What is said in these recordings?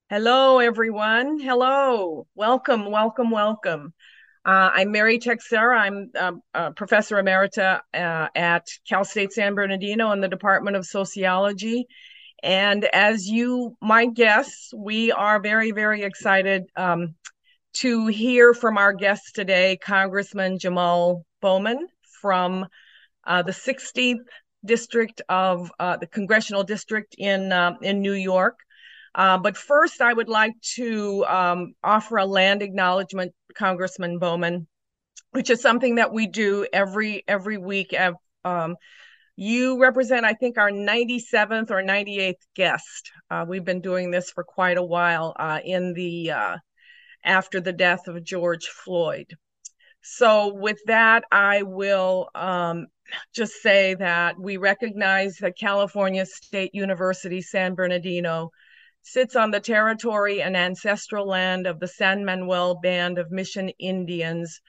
Hello, everyone. Hello. Welcome, welcome, welcome. I'm Mary Texera. I'm Professor Emerita at Cal State San Bernardino in the Department of Sociology. And as you might guess, we are very, very excited to hear from our guest today, Congressman Jamal Bowman from the 16th District of the Congressional District in New York. But first, I would like to offer a land acknowledgement, Congressman Bowman, which is something that we do every week. You represent, I think, our 97th or 98th guest. We've been doing this for quite a while in the after the death of George Floyd. So with that, I will just say that we recognize that California State University San Bernardino sits on the territory and ancestral land of the San Manuel Band of Mission Indians,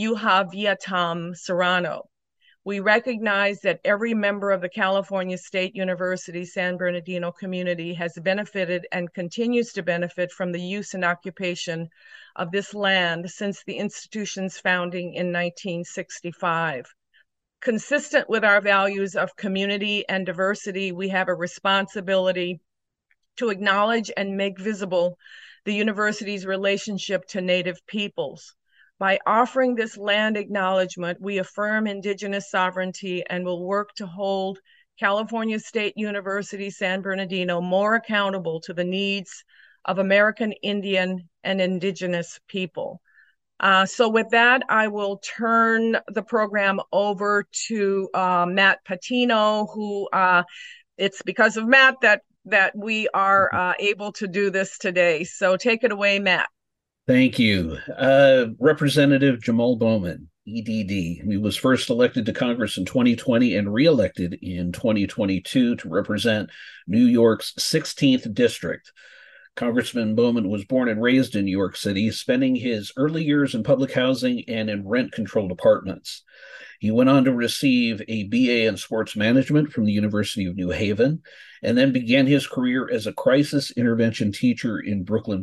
Yuha Serrano. We recognize that every member of the California State University San Bernardino community has benefited and continues to benefit from the use and occupation of this land since the institution's founding in 1965. Consistent with our values of community and diversity, we have a responsibility to acknowledge and make visible the university's relationship to Native peoples. By offering this land acknowledgement, we affirm Indigenous sovereignty and will work to hold California State University San Bernardino more accountable to the needs of American Indian and Indigenous people. So with that, I will turn the program over to Matt Patino, who it's because of Matt that we are able to do this today. So take it away, Matt. Thank you. Representative Jamal Bowman, EDD. He was first elected to Congress in 2020 and reelected in 2022 to represent New York's 16th district. Congressman Bowman was born and raised in New York City, spending his early years in public housing and in rent-controlled apartments. He went on to receive a BA in sports management from the University of New Haven, and then began his career as a crisis intervention teacher in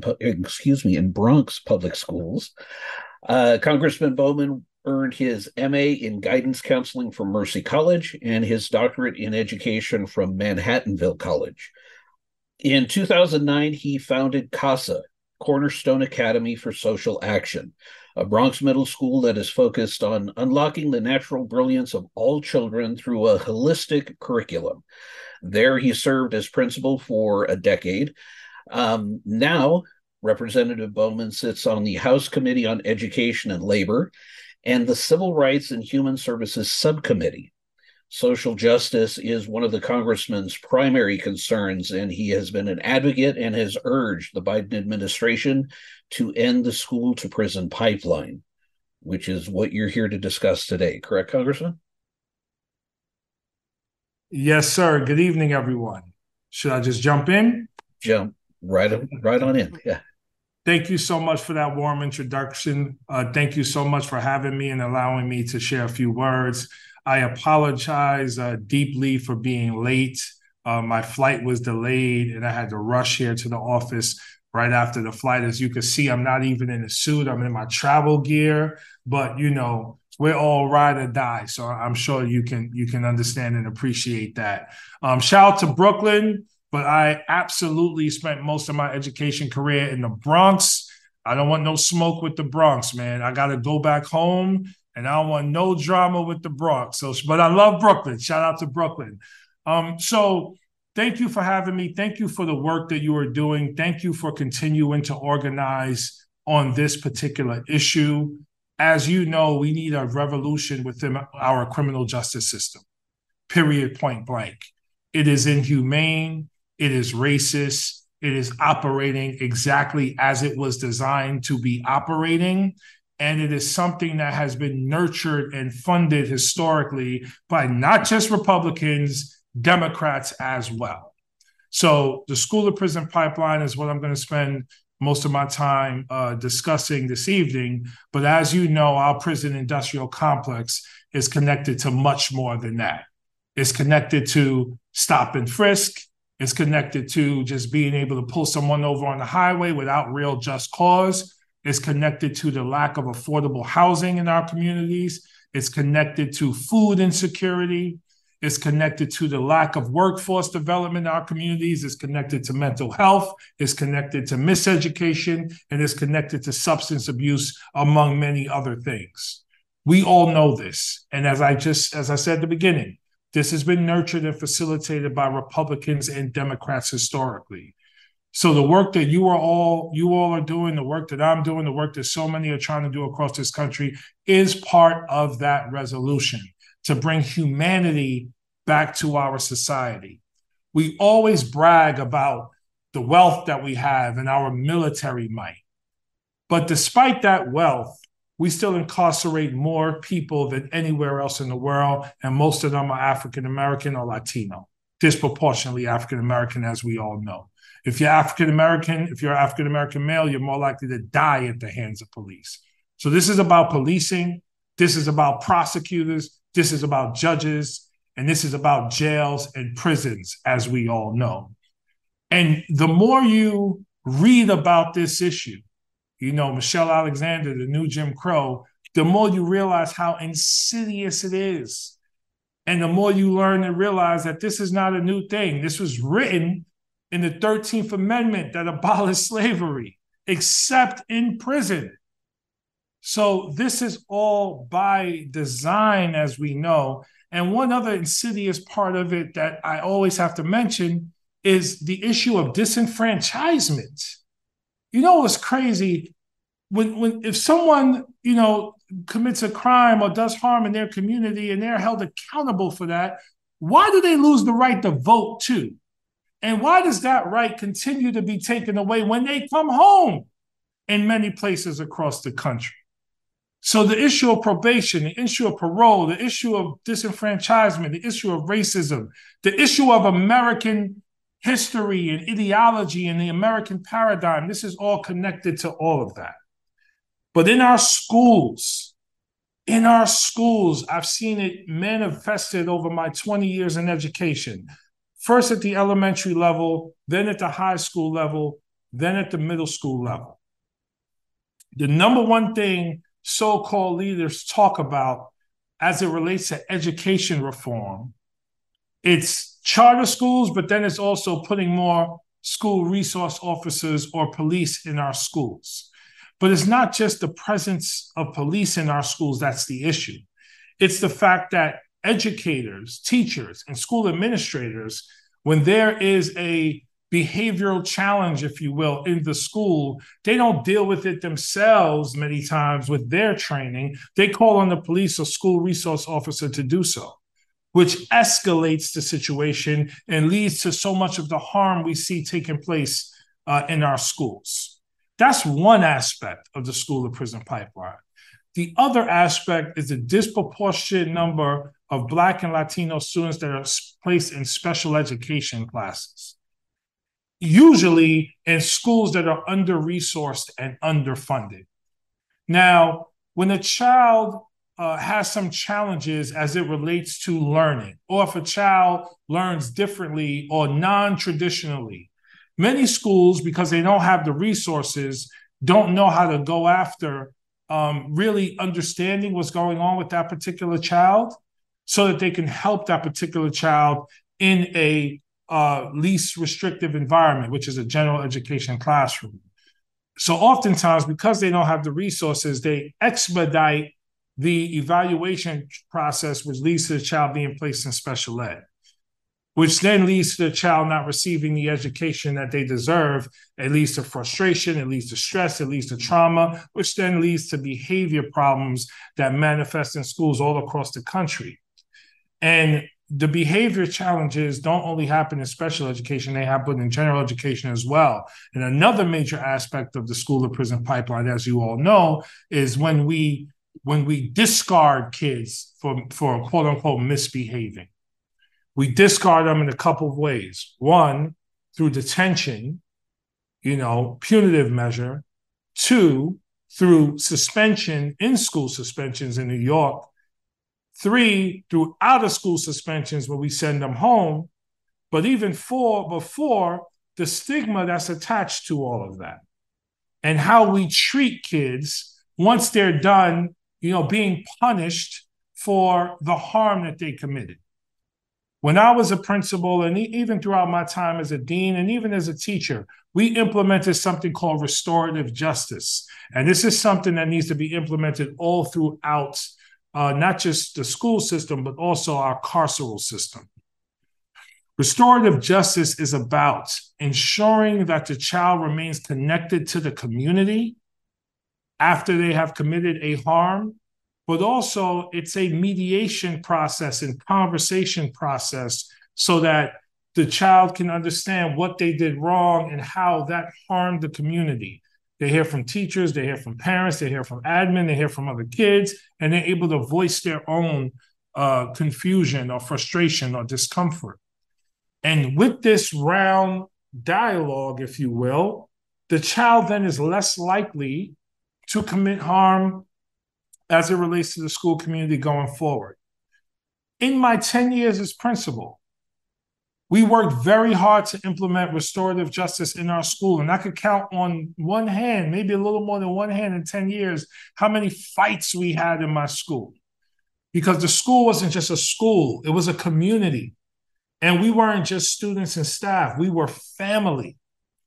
in Bronx public schools. Congressman Bowman earned his MA in guidance counseling from Mercy College and his doctorate in education from Manhattanville College. In 2009, he founded CASA, Cornerstone Academy for Social Action, a Bronx middle school that is focused on unlocking the natural brilliance of all children through a holistic curriculum. There, he served as principal for a decade. Now, Representative Bowman sits on the House Committee on Education and Labor and the Civil Rights and Human Services Subcommittee. Social justice is one of the congressman's primary concerns, and he has been an advocate and has urged the Biden administration to end the school to prison pipeline, which is what you're here to discuss today. Correct, Congressman? Yes, sir. Good evening, everyone. Should I just jump in? Jump right on in. Yeah. Thank you so much for that warm introduction. Thank you so much for having me and allowing me to share a few words. I apologize deeply for being late. My flight was delayed and I had to rush here to the office right after the flight. As you can see, I'm not even in a suit. I'm in my travel gear, but you know, we're all ride or die. So I'm sure you can understand and appreciate that. Shout out to Brooklyn, but I absolutely spent most of my education career in the Bronx. I don't want no smoke with the Bronx, man. I got to go back home. And I don't want no drama with the Bronx. But I love Brooklyn. Shout out to Brooklyn. So thank you for having me. Thank you for the work that you are doing. Thank you for continuing to organize on this particular issue. As you know, we need a revolution within our criminal justice system, period, point blank. It is inhumane. It is racist. It is operating exactly as it was designed to be operating. And it is something that has been nurtured and funded historically by not just Republicans, Democrats as well. So the school to prison pipeline is what I'm going to spend most of my time discussing this evening. But as you know, our prison industrial complex is connected to much more than that. It's connected to stop and frisk. It's connected to just being able to pull someone over on the highway without real just cause. It's connected to the lack of affordable housing in our communities. It's connected to food insecurity. It's connected to the lack of workforce development in our communities. It's connected to mental health. It's connected to miseducation, and it's connected to substance abuse, among many other things. We all know this. And as I said at the beginning, this has been nurtured and facilitated by Republicans and Democrats historically. So the work that you all are doing, the work that I'm doing, the work that so many are trying to do across this country is part of that resolution to bring humanity back to our society. We always brag about the wealth that we have and our military might. But despite that wealth, we still incarcerate more people than anywhere else in the world, and most of them are African-American or Latino, disproportionately African-American, as we all know. If you're African-American, if you're an African-American male, you're more likely to die at the hands of police. So this is about policing, this is about prosecutors, this is about judges, and this is about jails and prisons, as we all know. And the more you read about this issue, you know, Michelle Alexander, the new Jim Crow, the more you realize how insidious it is. And the more you learn and realize that this is not a new thing. This was written in the 13th Amendment that abolished slavery, except in prison. So this is all by design, as we know. And one other insidious part of it that I always have to mention is the issue of disenfranchisement. You know what's crazy? If someone, you know, commits a crime or does harm in their community and they're held accountable for that, why do they lose the right to vote too? And why does that right continue to be taken away when they come home in many places across the country? So the issue of probation, the issue of parole, the issue of disenfranchisement, the issue of racism, the issue of American history and ideology and the American paradigm, this is all connected to all of that. But in our schools, I've seen it manifested over my 20 years in education. First at the elementary level, then at the high school level, then at the middle school level. The number one thing so-called leaders talk about as it relates to education reform, it's charter schools, but then it's also putting more school resource officers or police in our schools. But it's not just the presence of police in our schools that's the issue. It's the fact that educators, teachers, and school administrators, when there is a behavioral challenge, if you will, in the school, they don't deal with it themselves many times with their training. They call on the police or school resource officer to do so, which escalates the situation and leads to so much of the harm we see taking place in our schools. That's one aspect of the school-to-prison pipeline. The other aspect is the disproportionate number of Black and Latino students that are placed in special education classes, usually in schools that are under-resourced and underfunded. Now, when a child has some challenges as it relates to learning, or if a child learns differently or non-traditionally, many schools, because they don't have the resources, don't know how to go after really understanding what's going on with that particular child so that they can help that particular child in a least restrictive environment, which is a general education classroom. So oftentimes, because they don't have the resources, they expedite the evaluation process, which leads to the child being placed in special ed, which then leads to the child not receiving the education that they deserve. It leads to frustration, it leads to stress, it leads to trauma, which then leads to behavior problems that manifest in schools all across the country. And the behavior challenges don't only happen in special education, they happen in general education as well. And another major aspect of the school-to-prison pipeline, as you all know, is when we discard kids for quote-unquote misbehaving. We discard them in a couple of ways. One, through detention, punitive measure. Two, through suspension, in-school suspensions in New York. Three, through out-of-school suspensions where we send them home. but even before the stigma that's attached to all of that, and how we treat kids once they're done, being punished for the harm that they committed. When I was a principal, and even throughout my time as a dean and even as a teacher, we implemented something called restorative justice. And this is something that needs to be implemented all throughout, not just the school system, but also our carceral system. Restorative justice is about ensuring that the child remains connected to the community after they have committed a harm, but also it's a mediation process and conversation process so that the child can understand what they did wrong and how that harmed the community. They hear from teachers, they hear from parents, they hear from admin, they hear from other kids, and they're able to voice their own confusion or frustration or discomfort. And with this round dialogue, if you will, the child then is less likely to commit harm as it relates to the school community going forward. In my 10 years as principal, we worked very hard to implement restorative justice in our school. And I could count on one hand, maybe a little more than one hand in 10 years, how many fights we had in my school. Because the school wasn't just a school, it was a community. And we weren't just students and staff, we were family.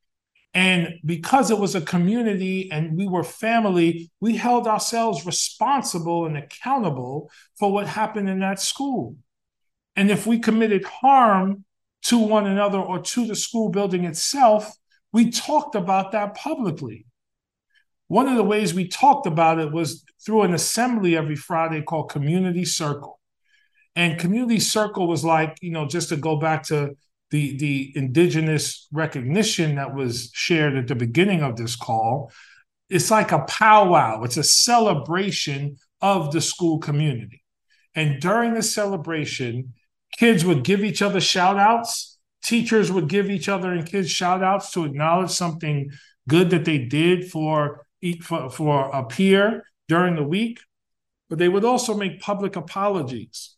And because it was a community and we were family, we held ourselves responsible and accountable for what happened in that school. And if we committed harm to one another or to the school building itself, we talked about that publicly. One of the ways we talked about it was through an assembly every Friday called Community Circle. And Community Circle was like, just to go back to the indigenous recognition that was shared at the beginning of this call, it's like a powwow. It's a celebration of the school community. And during the celebration, kids would give each other shout outs. Teachers would give each other and kids shout outs to acknowledge something good that they did for a peer during the week. But they would also make public apologies,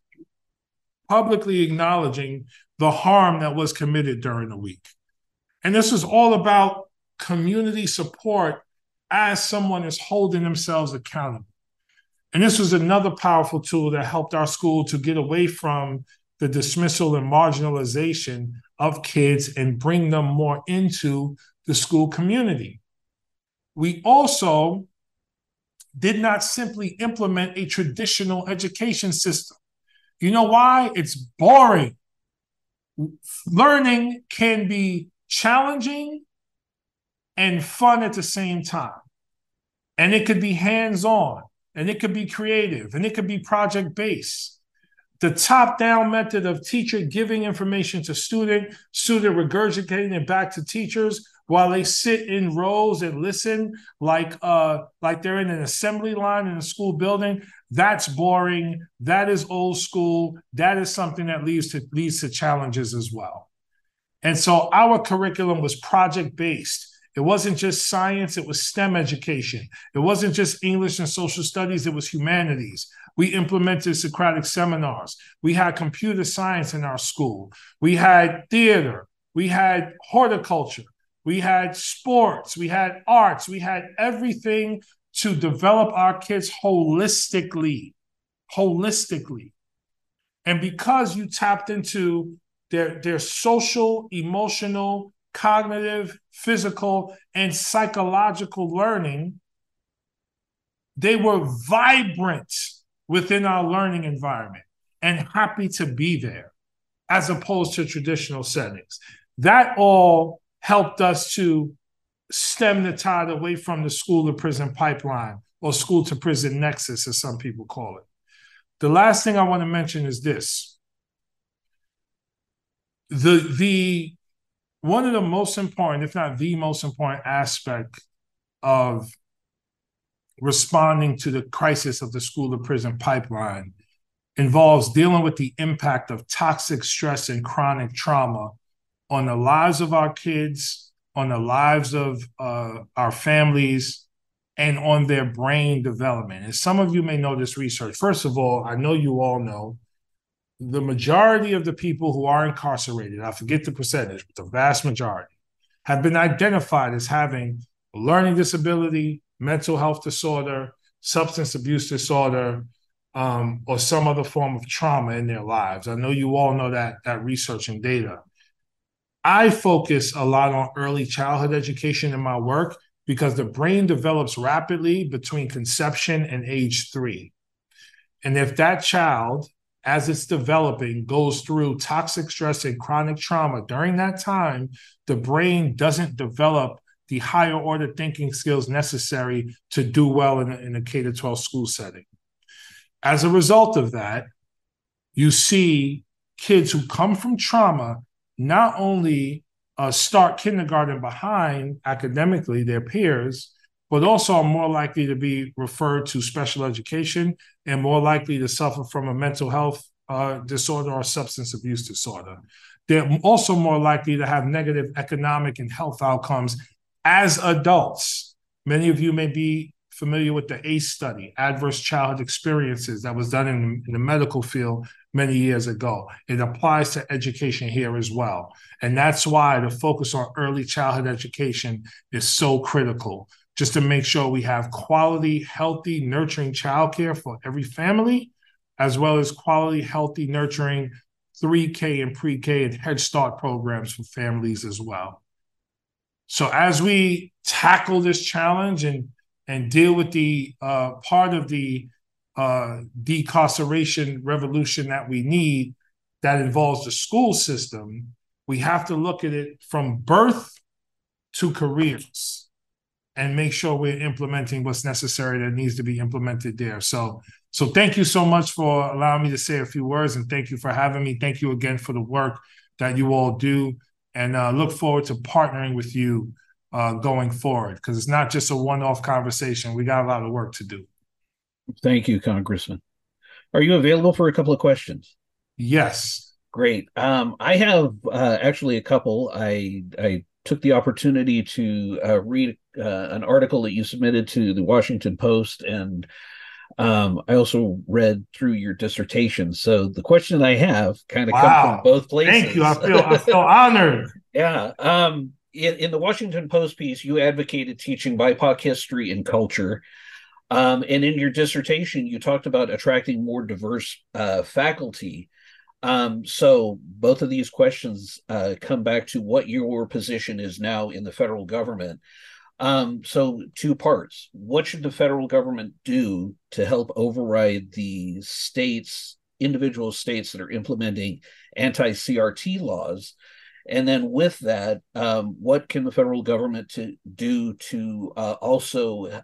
publicly acknowledging the harm that was committed during the week. And this is all about community support as someone is holding themselves accountable. And this was another powerful tool that helped our school to get away from the dismissal and marginalization of kids and bring them more into the school community. We also did not simply implement a traditional education system. You know why? It's boring. Learning can be challenging and fun at the same time. And it could be hands-on, and it could be creative, and it could be project-based. The top-down method of teacher giving information to student regurgitating it back to teachers while they sit in rows and listen like they're in an assembly line in a school building, that's boring. That is old school. That is something that leads to challenges as well. And so our curriculum was project-based. It wasn't just science, it was STEM education. It wasn't just English and social studies, it was humanities. We implemented Socratic seminars. We had computer science in our school. We had theater. We had horticulture. We had sports. We had arts. We had everything to develop our kids holistically. And because you tapped into their social, emotional, cognitive, physical, and psychological learning, they were vibrant within our learning environment and happy to be there, as opposed to traditional settings. That all helped us to stem the tide away from the school to prison pipeline, or school to prison nexus, as some people call it. The last thing I want to mention is this. One of the most important, if not the most important aspect of responding to the crisis of the school to prison pipeline involves dealing with the impact of toxic stress and chronic trauma on the lives of our kids, on the lives of our families, and on their brain development. And some of you may know this research. First of all, I know you all know the majority of the people who are incarcerated, I forget the percentage, but the vast majority, have been identified as having a learning disability, mental health disorder, substance abuse disorder, or some other form of trauma in their lives. I know you all know that research and data. I focus a lot on early childhood education in my work because the brain develops rapidly between conception and age 3. And if that child, as it's developing, goes through toxic stress and chronic trauma during that time, the brain doesn't develop the higher order thinking skills necessary to do well in a K-12 school setting. As a result of that, you see kids who come from trauma not only start kindergarten behind academically their peers, but also are more likely to be referred to special education and more likely to suffer from a mental health disorder or substance abuse disorder. They're also more likely to have negative economic and health outcomes as adults. Many of you may be familiar with the ACE study, Adverse Childhood Experiences, that was done in the medical field many years ago. It applies to education here as well. And that's why the focus on early childhood education is so critical, just to make sure we have quality, healthy, nurturing childcare for every family, as well as quality, healthy, nurturing 3K and pre-K and Head Start programs for families as well. So as we tackle this challenge and deal with the part of the decarceration revolution that we need that involves the school system, we have to look at it from birth to careers and make sure we're implementing what's necessary that needs to be implemented there. So thank you so much for allowing me to say a few words, and thank you for having me. Thank you again for the work that you all do, and look forward to partnering with you going forward, because it's not just a one-off conversation. We got a lot of work to do. Thank you, Congressman. Are you available for a couple of questions? Yes. Great. I have actually a couple. I took the opportunity to read an article that you submitted to the Washington Post, and I also read through your dissertation. So the question I have kind of comes from both places. Thank you. I feel honored. Yeah. In the Washington Post piece, you advocated teaching BIPOC history and culture. And in your dissertation, you talked about attracting more diverse faculty. So both of these questions come back to what your position is now in the federal government. So 2 parts. What should the federal government do to help override the individual states that are implementing anti-CRT laws? And then with that, what can the federal government do to also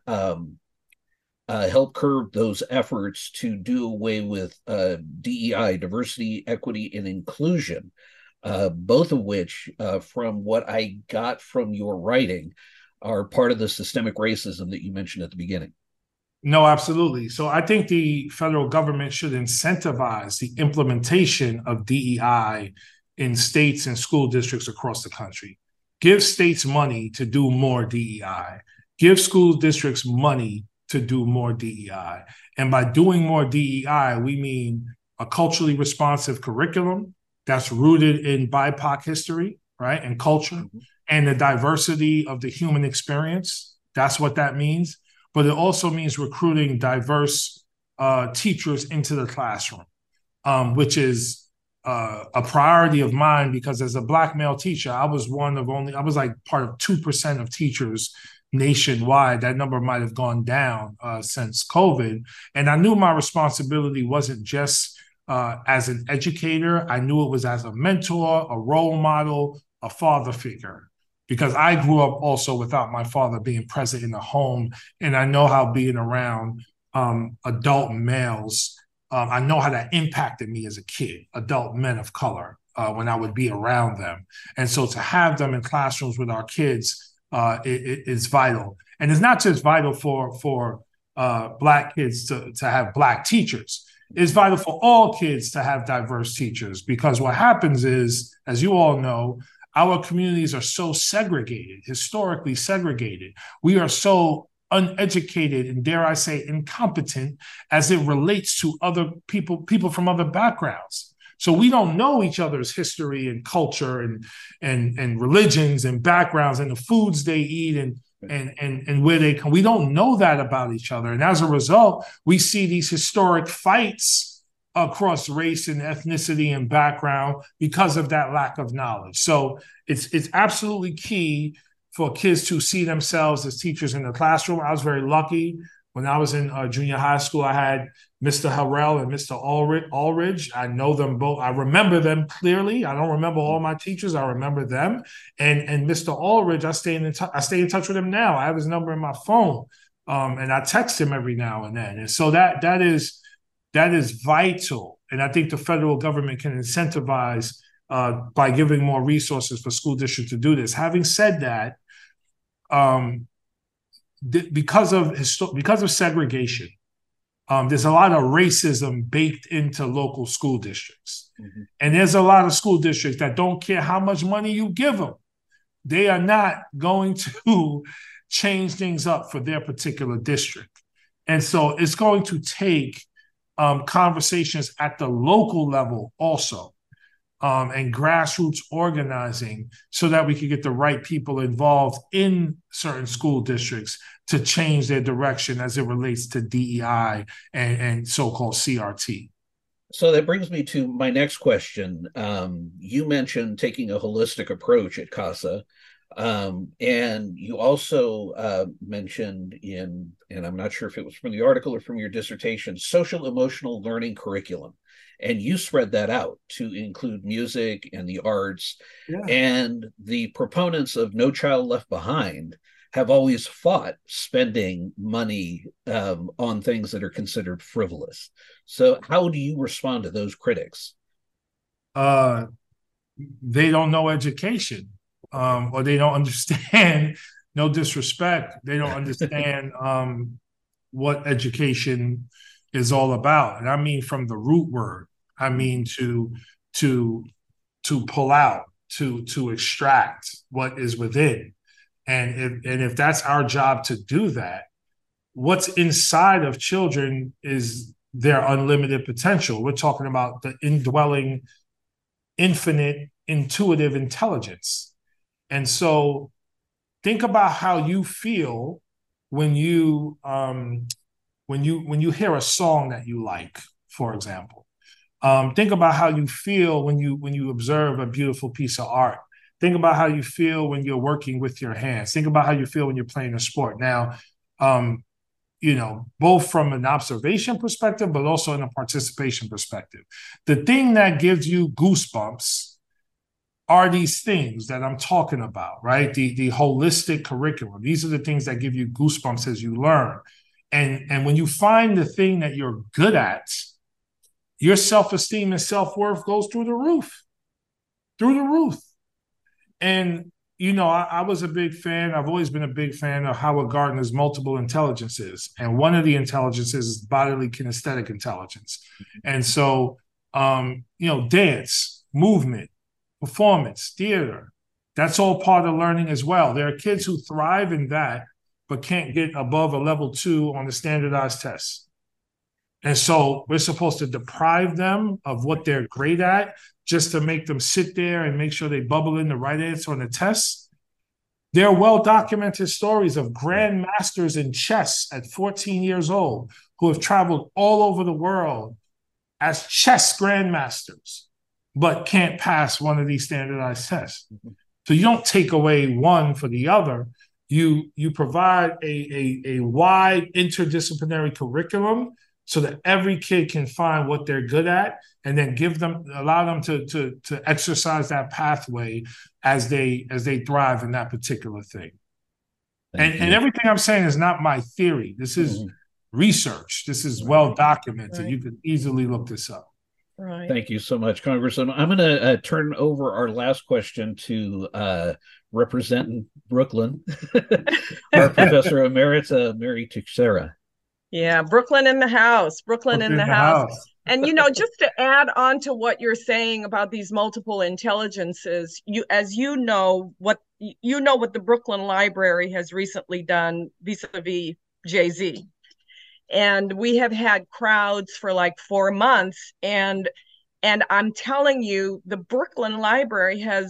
help curb those efforts to do away with DEI, diversity, equity, and inclusion, both of which, from what I got from your writing, are part of the systemic racism that you mentioned at the beginning? No, absolutely. So I think the federal government should incentivize the implementation of DEI in states and school districts across the country. Give states money to do more DEI. Give school districts money to do more DEI. And by doing more DEI, we mean a culturally responsive curriculum that's rooted in BIPOC history, right, and culture, and the diversity of the human experience. That's what that means. But it also means recruiting diverse teachers into the classroom, which is a priority of mine, because as a Black male teacher, I was like part of 2% of teachers nationwide. That number might have gone down since COVID. And I knew my responsibility wasn't just as an educator. I knew it was as a mentor, a role model, a father figure, because I grew up also without my father being present in the home. And I know how being around adult males, I know how that impacted me as a kid, adult men of color, when I would be around them. And so to have them in classrooms with our kids is vital. And it's not just vital for Black kids to have Black teachers. It's vital for all kids to have diverse teachers, because what happens is, as you all know, our communities are so segregated, historically segregated. We are so uneducated and, dare I say, incompetent as it relates to other people from other backgrounds. So we don't know each other's history and culture and religions and backgrounds and the foods they eat and where they come. We don't know that about each other. And as a result, we see these historic fights across race and ethnicity and background because of that lack of knowledge. So it's absolutely key for kids to see themselves as teachers in the classroom. I was very lucky. When I was in junior high school, I had Mr. Harrell and Mr. Ulrich. I know them both. I remember them clearly. I don't remember all my teachers. I remember them. And Mr. Ulrich, I stay in touch with him now. I have his number in my phone, and I text him every now and then. And so that is vital. And I think the federal government can incentivize by giving more resources for school districts to do this. Having said that, because of segregation, there's a lot of racism baked into local school districts. Mm-hmm. And there's a lot of school districts that don't care how much money you give them. They are not going to change things up for their particular district. And so it's going to take conversations at the local level also, and grassroots organizing so that we can get the right people involved in certain school districts to change their direction as it relates to DEI and so-called CRT. So that brings me to my next question. You mentioned taking a holistic approach at CASA, and you also mentioned and I'm not sure if it was from the article or from your dissertation, social emotional learning curriculum. And you spread that out to include music and the arts. Yeah. And the proponents of No Child Left Behind have always fought spending money on things that are considered frivolous. So how do you respond to those critics? They don't know education, or they don't understand, no disrespect, they don't understand what education is all about. And I mean from the root word. I mean to pull out, to extract what is within. And if that's our job to do that, what's inside of children is their unlimited potential. We're talking about the indwelling, infinite, intuitive intelligence. And so think about how you feel when you hear a song that you like, for example. Think about how you feel when you observe a beautiful piece of art. Think about how you feel when you're working with your hands. Think about how you feel when you're playing a sport. Now, both from an observation perspective, but also in a participation perspective. The thing that gives you goosebumps are these things that I'm talking about, right? The holistic curriculum. These are the things that give you goosebumps as you learn. And when you find the thing that you're good at, your self-esteem and self-worth goes through the roof. And, I was a big fan. I've always been a big fan of Howard Gardner's multiple intelligences. And one of the intelligences is bodily kinesthetic intelligence. And so, dance, movement, performance, theater, that's all part of learning as well. There are kids who thrive in that, but can't get above a level 2 on the standardized tests. And so we're supposed to deprive them of what they're great at just to make them sit there and make sure they bubble in the right answer on the test. There are well-documented stories of grandmasters in chess at 14 years old who have traveled all over the world as chess grandmasters, but can't pass one of these standardized tests. Mm-hmm. So you don't take away one for the other. You provide a wide interdisciplinary curriculum so that every kid can find what they're good at, and then allow them to exercise that pathway as they thrive in that particular thing. And everything I'm saying is not my theory. This is research. This is well documented. Right. You can easily look this up. Right. Thank you so much, Congressman. I'm going to turn over our last question to representing Brooklyn, our Professor Emerita, Mary Teixeira. Yeah, Brooklyn in the house. Brooklyn in the house. And, just to add on to what you're saying about these multiple intelligences, what the Brooklyn Library has recently done vis-a-vis Jay-Z. And we have had crowds for like 4 months, and And I'm telling you, the Brooklyn Library has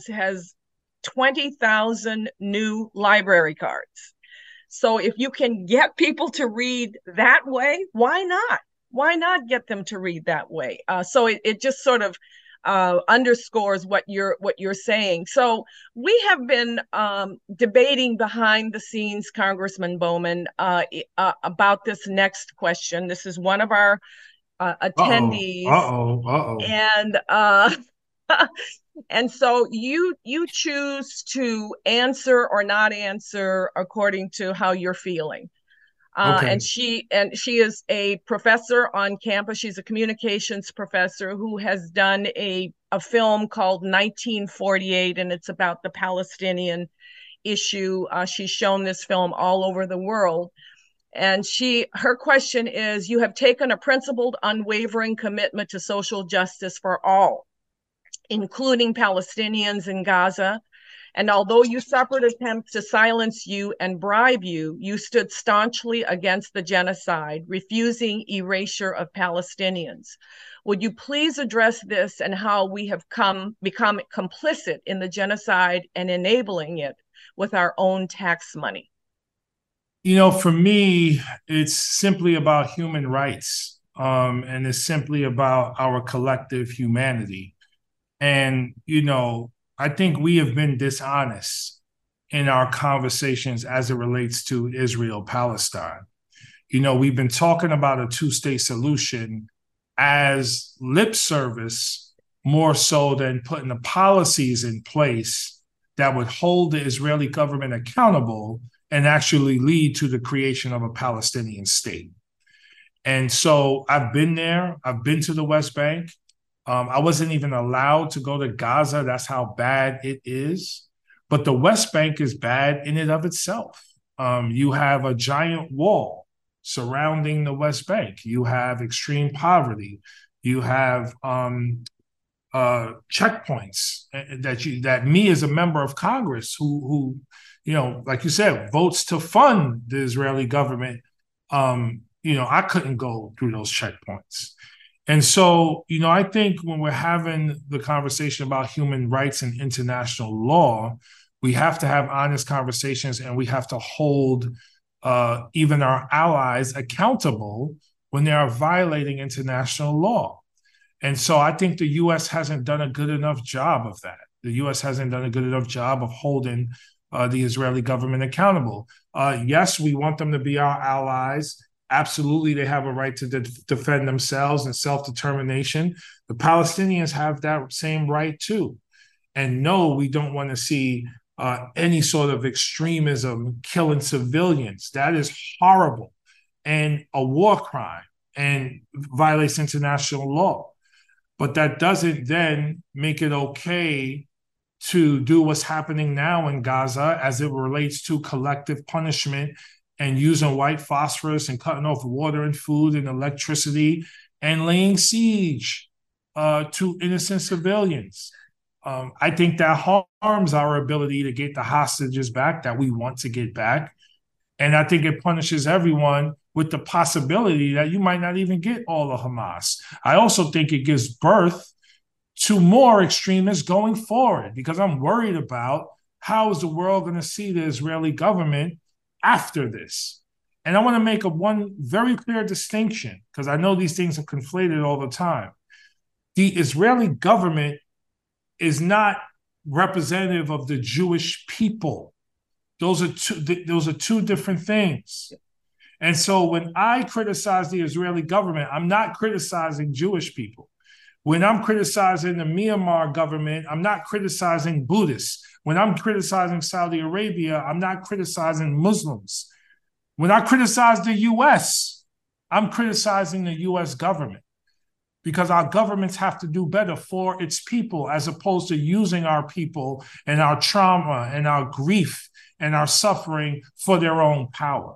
20,000 new library cards. So if you can get people to read that way, why not? Why not get them to read that way? So it just sort of underscores what you're saying. So we have been debating behind the scenes, Congressman Bowman, about this next question. This is one of our attendees. And and so you choose to answer or not answer according to how you're feeling. Okay. And she is a professor on campus. She's a communications professor who has done a film called 1948, and it's about the Palestinian issue. She's shown this film all over the world. And her question is, you have taken a principled, unwavering commitment to social justice for all, including Palestinians in Gaza. And although you suffered attempts to silence you and bribe you, you stood staunchly against the genocide, refusing erasure of Palestinians. Would you please address this and how we have become complicit in the genocide and enabling it with our own tax money? For me, it's simply about human rights, and it's simply about our collective humanity. And, I think we have been dishonest in our conversations as it relates to Israel-Palestine. We've been talking about a two-state solution as lip service more so than putting the policies in place that would hold the Israeli government accountable and actually lead to the creation of a Palestinian state. And so I've been there. I've been to the West Bank. I wasn't even allowed to go to Gaza. That's how bad it is. But the West Bank is bad in and of itself. You have a giant wall surrounding the West Bank. You have extreme poverty. You have checkpoints that me as a member of Congress who like you said, votes to fund the Israeli government, I couldn't go through those checkpoints. And so, I think when we're having the conversation about human rights and international law, we have to have honest conversations, and we have to hold even our allies accountable when they are violating international law. And so I think the U.S. hasn't done a good enough job of that. The U.S. hasn't done a good enough job of holding the Israeli government accountable. Yes, we want them to be our allies. Absolutely, they have a right to defend themselves and self-determination. The Palestinians have that same right too. And no, we don't want to see any sort of extremism killing civilians. That is horrible and a war crime and violates international law. But that doesn't then make it okay to do what's happening now in Gaza as it relates to collective punishment and using white phosphorus and cutting off water and food and electricity and laying siege to innocent civilians. I think that harms our ability to get the hostages back that we want to get back. And I think it punishes everyone with the possibility that you might not even get all of Hamas. I also think it gives birth to more extremists going forward, because I'm worried about how is the world going to see the Israeli government after this. And I want to make one very clear distinction, because I know these things are conflated all the time. The Israeli government is not representative of the Jewish people. Those are two different things. And so when I criticize the Israeli government, I'm not criticizing Jewish people. When I'm criticizing the Myanmar government, I'm not criticizing Buddhists. When I'm criticizing Saudi Arabia, I'm not criticizing Muslims. When I criticize the U.S., I'm criticizing the U.S. government, because our governments have to do better for its people, as opposed to using our people and our trauma and our grief and our suffering for their own power.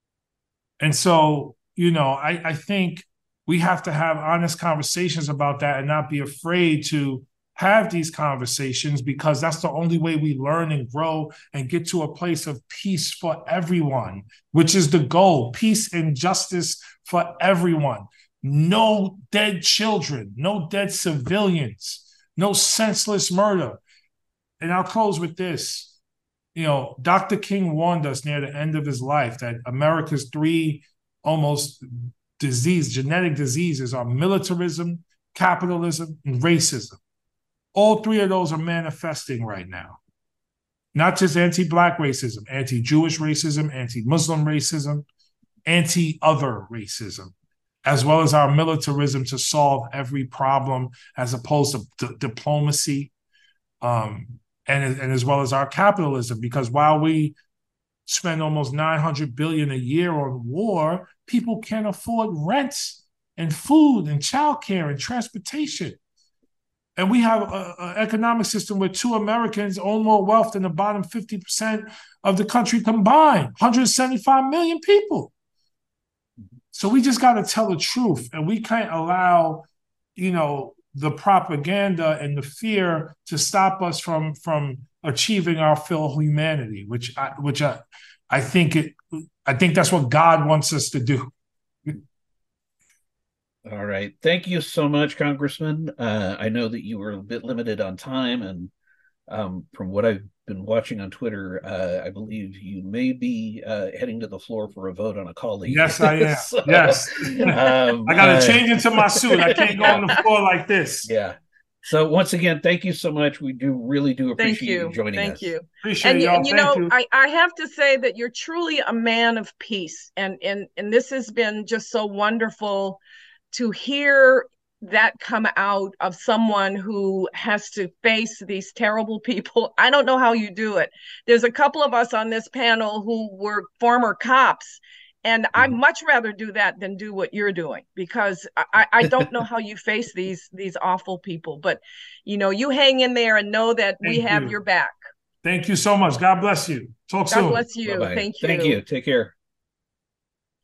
And so, I think we have to have honest conversations about that and not be afraid to have these conversations, because that's the only way we learn and grow and get to a place of peace for everyone, which is the goal: peace and justice for everyone. no dead children, no dead civilians, no senseless murder. And I'll close with this. Dr. King warned us near the end of his life that America's three almost genetic diseases are militarism, capitalism, and racism. All three of those are manifesting right now. Not just anti-Black racism, anti-Jewish racism, anti-Muslim racism, anti-other racism, as well as our militarism to solve every problem as opposed to diplomacy, and as well as our capitalism, because while we spend almost $900 billion a year on war, people can't afford rents and food and childcare and transportation. And we have an economic system where 2 Americans own more wealth than the bottom 50% of the country combined, 175 million people. So we just got to tell the truth, and we can't allow, the propaganda and the fear to stop us from achieving our full humanity, which I think that's what God wants us to do. All right. Thank you so much, Congressman. I know that you were a bit limited on time, and from what I've been watching on Twitter, I believe you may be heading to the floor for a vote on a colleague. Yes, I am. So, yes. I got to change into my suit. I can't go on the floor like this. Yeah. So once again, thank you so much. We really do appreciate you joining us. Thank you. Appreciate y'all. I have to say that you're truly a man of peace, and this has been just so wonderful to hear that come out of someone who has to face these terrible people. I don't know how you do it. There's a couple of us on this panel who were former cops, and I'd much rather do that than do what you're doing, because I don't know how you face these awful people. But, you hang in there and know that we have your back. Thank you so much. God bless you. Talk soon. God bless you. Bye-bye. Thank you. Thank you. Take care.